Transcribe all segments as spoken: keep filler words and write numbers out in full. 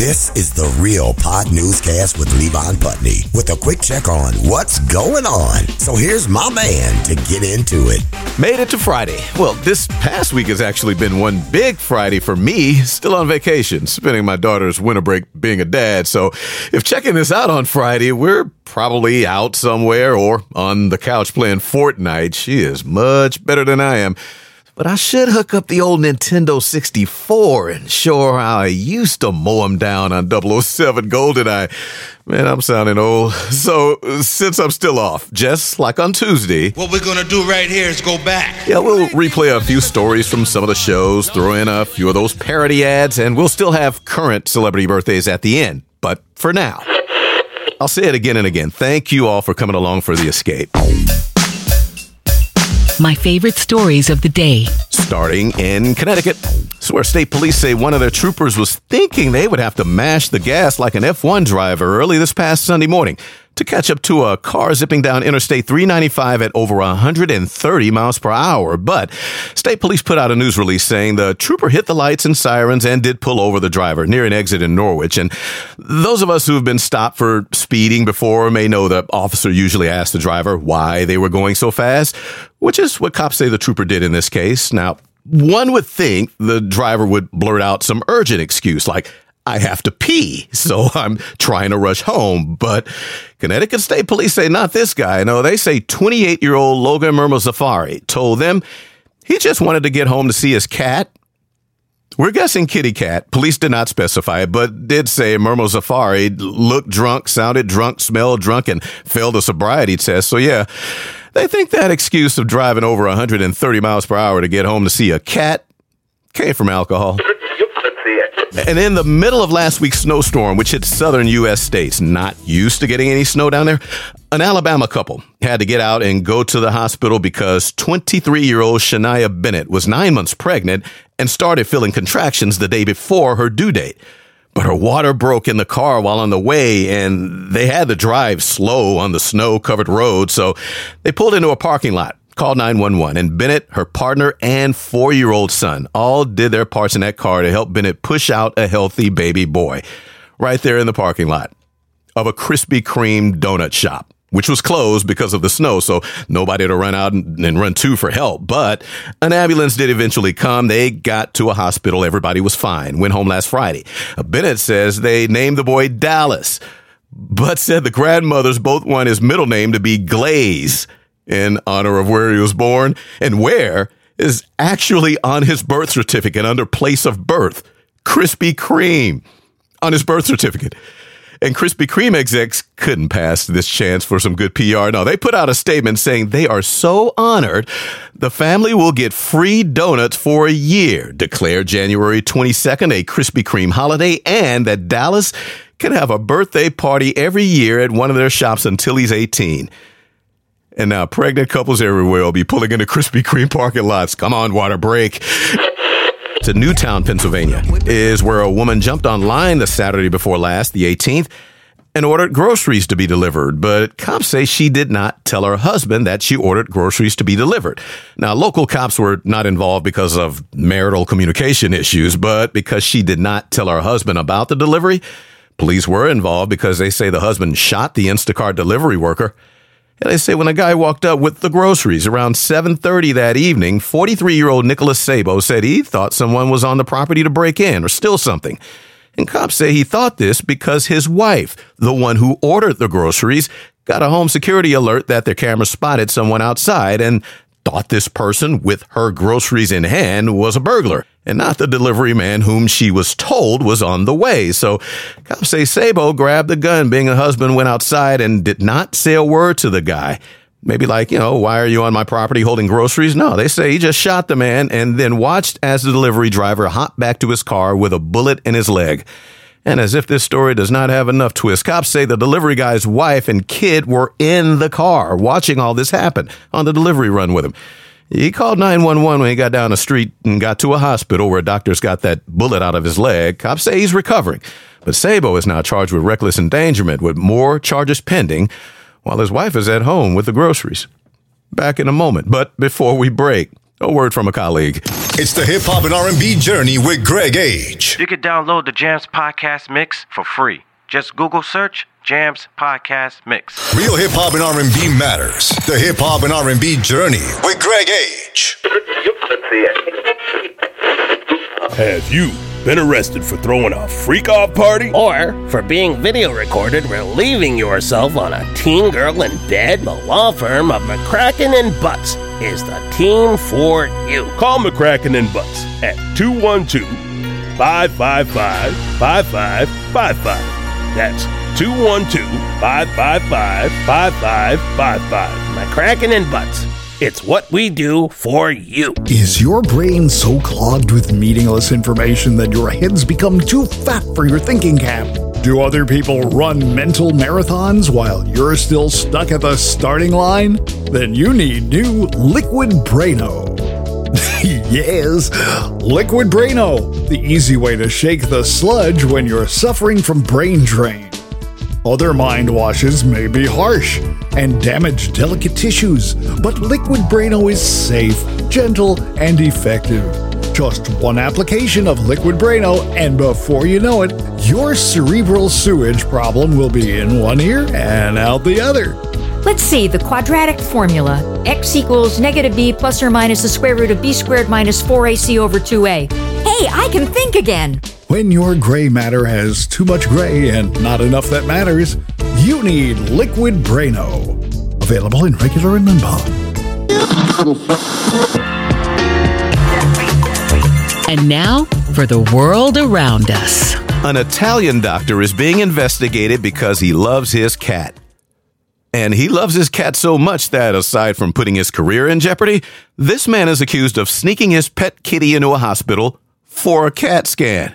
This is the Real Pod Newscast with Levon Putney with a quick check on what's going on. So here's my man to get into it. Made it to Friday. Well, this past week has actually been one big Friday for me. Still on vacation, spending my daughter's winter break being a dad. So if checking this out on Friday, we're probably out somewhere or on the couch playing Fortnite. She is much better than I am. But I should hook up the old Nintendo sixty-four and show her how I used to mow him down on double oh seven GoldenEye. Man, I'm sounding old. So, since I'm still off, just like on Tuesday, what we're gonna do right here is go back. Yeah, we'll replay a few stories from some of the shows, throw in a few of those parody ads, and we'll still have current celebrity birthdays at the end. But for now, I'll say it again and again. Thank you all for coming along for the escape. My favorite stories of the day. Starting in Connecticut, where state police say one of their troopers was thinking they would have to mash the gas like an F one driver early this past Sunday morning to catch up to a car zipping down Interstate three ninety-five at over one hundred thirty miles per hour. But state police put out a news release saying the trooper hit the lights and sirens and did pull over the driver near an exit in Norwich. And those of us who have been stopped for speeding before may know the officer usually asks the driver why they were going so fast, which is what cops say the trooper did in this case. Now, one would think the driver would blurt out some urgent excuse like, I have to pee, so I'm trying to rush home. But Connecticut State Police say not this guy. No, they say twenty-eight-year-old Logan Murmazafari told them he just wanted to get home to see his cat. We're guessing kitty cat. Police did not specify, but did say Murmazafari looked drunk, sounded drunk, smelled drunk, and failed a sobriety test. So yeah, they think that excuse of driving over one hundred thirty miles per hour to get home to see a cat came from alcohol. And in the middle of last week's snowstorm, which hit southern U S states, not used to getting any snow down there, an Alabama couple had to get out and go to the hospital because twenty-three-year-old Shania Bennett was nine months pregnant and started feeling contractions the day before her due date. But her water broke in the car while on the way, and they had to drive slow on the snow-covered road, so they pulled into a parking lot. Called nine one one, and Bennett, her partner, and four-year-old son all did their parts in that car to help Bennett push out a healthy baby boy right there in the parking lot of a Krispy Kreme donut shop, which was closed because of the snow, so nobody to run out and, and run to for help. But an ambulance did eventually come. They got to a hospital. Everybody was fine. Went home last Friday. Bennett says they named the boy Dallas, but said the grandmothers both want his middle name to be Glaze, in honor of where he was born, and where is actually on his birth certificate under place of birth, Krispy Kreme, on his birth certificate. And Krispy Kreme execs couldn't pass this chance for some good P R. No, they put out a statement saying they are so honored the family will get free donuts for a year, declared January twenty-second a Krispy Kreme holiday, and that Dallas can have a birthday party every year at one of their shops until he's eighteen. And now pregnant couples everywhere will be pulling into Krispy Kreme parking lots. Come on, water break. To Newtown, Pennsylvania, is where a woman jumped online the Saturday before last, the eighteenth, and ordered groceries to be delivered. But cops say she did not tell her husband that she ordered groceries to be delivered. Now, local cops were not involved because of marital communication issues, but because she did not tell her husband about the delivery. Police were involved because they say the husband shot the Instacart delivery worker. And they say when a guy walked up with the groceries around seven thirty that evening, forty-three-year-old Nicholas Sabo said he thought someone was on the property to break in or steal something. And cops say he thought this because his wife, the one who ordered the groceries, got a home security alert that their camera spotted someone outside and thought this person with her groceries in hand was a burglar and not the delivery man whom she was told was on the way. So cops say Sabo grabbed the gun, being a husband, went outside and did not say a word to the guy. Maybe like, you know, why are you on my property holding groceries? No, they say he just shot the man and then watched as the delivery driver hopped back to his car with a bullet in his leg. And as if this story does not have enough twist, cops say the delivery guy's wife and kid were in the car watching all this happen on the delivery run with him. He called nine one one when he got down the street and got to a hospital where doctors got that bullet out of his leg. Cops say he's recovering. But Sabo is now charged with reckless endangerment with more charges pending while his wife is at home with the groceries. Back in a moment. But before we break, A word from a colleague. It's the Hip Hop and R and B Journey with Greg Age. You can download the Jams Podcast Mix for free. Just Google search Jams Podcast Mix. Real hip hop and R and B matters. The Hip Hop and R and B Journey with Greg Age. Have you been arrested for throwing a freak-off party? Or for being video recorded relieving yourself on a teen girl in bed? The law firm of McCracken and Butts is the team for you. Call McCracken and Butts at two one two, five five five, five five five five. That's two one two, five five five, five five five five. McCracken and Butts. It's what we do for you. Is your brain so clogged with meaningless information that your head's become too fat for your thinking cap? Do other people run mental marathons while you're still stuck at the starting line? Then you need new Liquid Braino. Yes, Liquid Braino, the easy way to shake the sludge when you're suffering from brain drain. Other mind washes may be harsh and damage delicate tissues, but Liquid Braino is safe, gentle, and effective. Just one application of Liquid Braino, and before you know it, your cerebral sewage problem will be in one ear and out the other. Let's see, the quadratic formula. X equals negative b plus or minus the square root of b squared minus four a c over two a. Hey, I can think again! When your gray matter has too much gray and not enough that matters, you need Liquid Braino. Available in regular and Limba. And now for the world around us. An Italian doctor is being investigated because he loves his cat. And he loves his cat so much that, aside from putting his career in jeopardy, this man is accused of sneaking his pet kitty into a hospital for a CAT scan.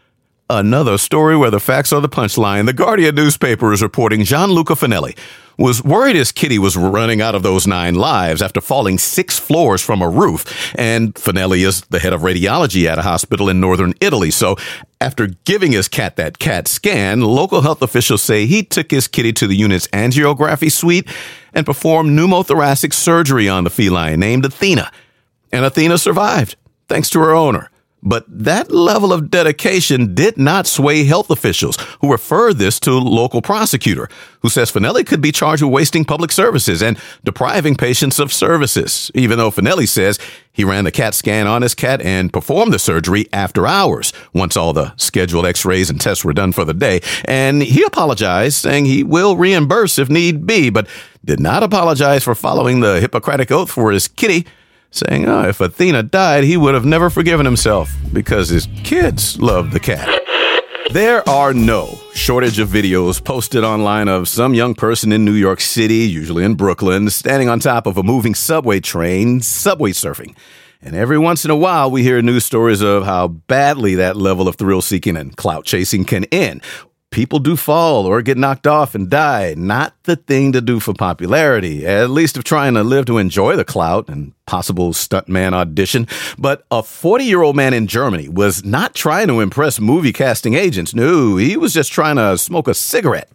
Another story where the facts are the punchline. The Guardian newspaper is reporting Gianluca Finelli was worried his kitty was running out of those nine lives after falling six floors from a roof. And Finelli is the head of radiology at a hospital in northern Italy. So after giving his cat that CAT scan, local health officials say he took his kitty to the unit's angiography suite and performed pneumothoracic surgery on the feline named Athena. And Athena survived, thanks to her owner. But that level of dedication did not sway health officials, who referred this to a local prosecutor, who says Finelli could be charged with wasting public services and depriving patients of services, even though Finelli says he ran the CAT scan on his cat and performed the surgery after hours, once all the scheduled x-rays and tests were done for the day. And he apologized, saying he will reimburse if need be, but did not apologize for following the Hippocratic Oath for his kitty, saying, oh, if Athena died, he would have never forgiven himself because his kids loved the cat. There are no shortage of videos posted online of some young person in New York City, usually in Brooklyn, standing on top of a moving subway train, subway surfing. And every once in a while, we hear news stories of how badly that level of thrill-seeking and clout-chasing can end. People do fall or get knocked off and die. Not the thing to do for popularity, at least if trying to live to enjoy the clout and possible stuntman audition. But a forty-year-old man in Germany was not trying to impress movie casting agents. No, he was just trying to smoke a cigarette.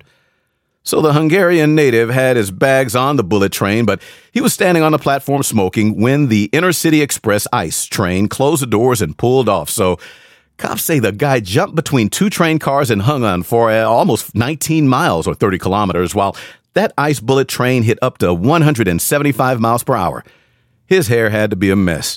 So the Hungarian native had his bags on the bullet train, but he was standing on the platform smoking when the Intercity Express ICE train closed the doors and pulled off. So cops say the guy jumped between two train cars and hung on for uh, almost nineteen miles or thirty kilometers, while that ICE bullet train hit up to one hundred seventy-five miles per hour. His hair had to be a mess.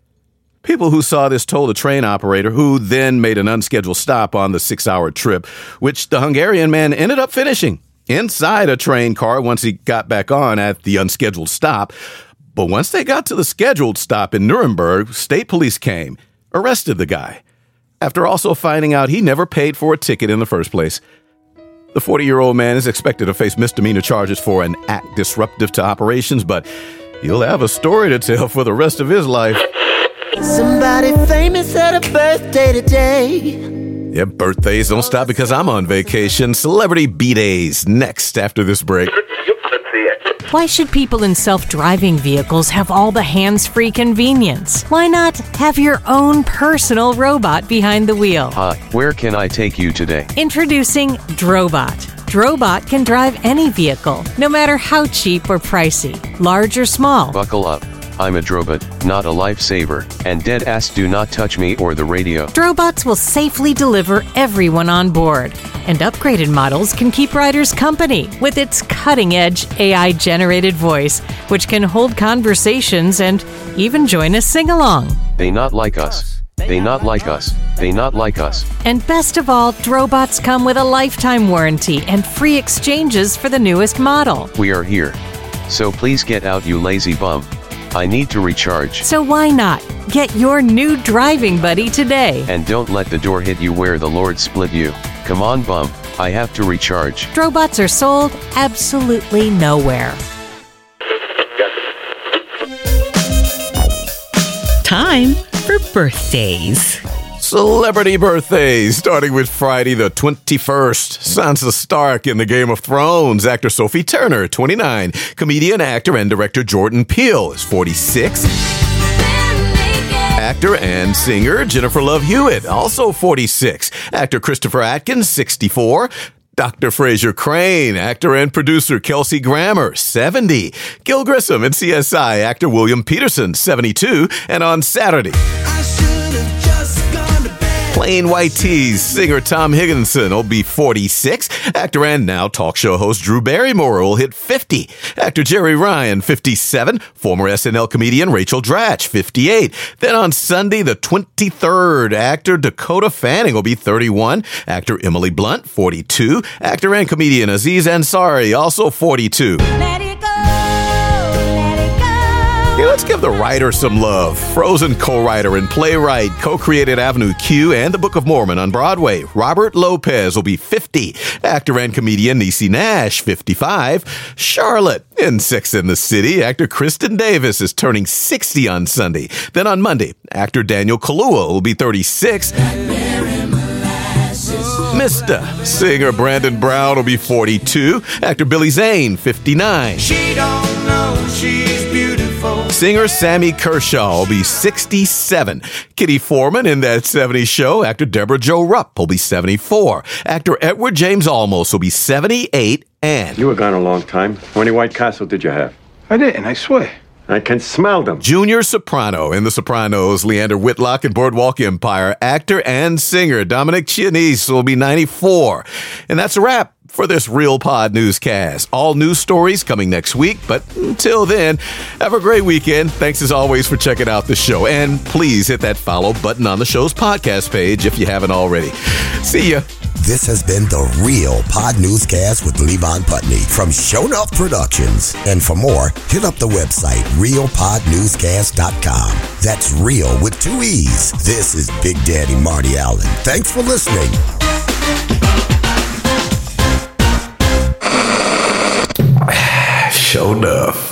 People who saw this told the train operator, who then made an unscheduled stop on the six-hour trip, which the Hungarian man ended up finishing inside a train car once he got back on at the unscheduled stop. But once they got to the scheduled stop in Nuremberg, state police came, arrested the guy, after also finding out he never paid for a ticket in the first place. The forty-year-old man is expected to face misdemeanor charges for an act disruptive to operations, but he'll have a story to tell for the rest of his life. Somebody famous had a birthday today. Yeah, birthdays don't stop because I'm on vacation. Celebrity B-Days next after this break. Why should people in self-driving vehicles have all the hands-free convenience? Why not have your own personal robot behind the wheel? Hi, where can I take you today? Introducing Drobot. Drobot can drive any vehicle, no matter how cheap or pricey, large or small. Buckle up. I'm a drobot, not a lifesaver, and dead ass do not touch me or the radio. Drobots will safely deliver everyone on board, and upgraded models can keep riders company with its cutting-edge A I-generated voice, which can hold conversations and even join a sing-along. They not like us. They not like us. They not like us. And best of all, Drobots come with a lifetime warranty and free exchanges for the newest model. We are here. So please get out, you lazy bum. I need to recharge. So why not? Get your new driving buddy today. And don't let the door hit you where the Lord split you. Come on, bum. I have to recharge. Drobots are sold absolutely nowhere. Time for birthdays. Celebrity birthdays, starting with Friday the twenty-first. Sansa Stark in the Game of Thrones. Actor Sophie Turner, twenty-nine. Comedian, actor, and director Jordan Peele is forty-six. Actor and singer Jennifer Love Hewitt, also forty-six. Actor Christopher Atkins, sixty-four. Doctor Fraser Crane, actor and producer Kelsey Grammer, seventy. Gil Grissom and C S I, actor William Peterson, seventy-two. And on Saturday, Plain White Tees singer Tom Higginson will be forty-six. Actor and now talk show host Drew Barrymore will hit fifty. Actor Jerry Ryan, fifty-seven. Former S N L comedian Rachel Dratch, fifty-eight. Then on Sunday, the twenty-third, actor Dakota Fanning will be thirty-one. Actor Emily Blunt, forty-two. Actor and comedian Aziz Ansari, also forty-two. Yeah, let's give the writer some love. Frozen co-writer and playwright, co-created Avenue Q and The Book of Mormon on Broadway. Robert Lopez will be fifty. Actor and comedian Niecy Nash, fifty-five. Charlotte in Sex and the City, actor Kristen Davis is turning sixty on Sunday. Then on Monday, actor Daniel Kaluuya will be thirty-six. Mister Singer Brandon Brown will be forty-two. Actor Billy Zane, fifty-nine. She don't know she's beautiful. Singer Sammy Kershaw will be sixty-seven. Kitty Foreman in That seventies Show, actor Deborah Jo Rupp will be seventy-four. Actor Edward James Olmos will be seventy-eight. And you were gone a long time. How many White Castle did you have? I didn't, I swear. I can smell them. Junior Soprano in The Sopranos, Leander Whitlock in Boardwalk Empire, actor and singer Dominic Chianese will be ninety-four. And that's a wrap for this Real Pod newscast. All news stories coming next week, but until then, have a great weekend. Thanks as always for checking out the show. And please hit that follow button on the show's podcast page if you haven't already. See ya. This has been the Real Pod Newscast with Levon Putney from Shownuff Productions. And for more, hit up the website real pod newscast dot com. That's real with two E's. This is Big Daddy Marty Allen. Thanks for listening. Shownuff.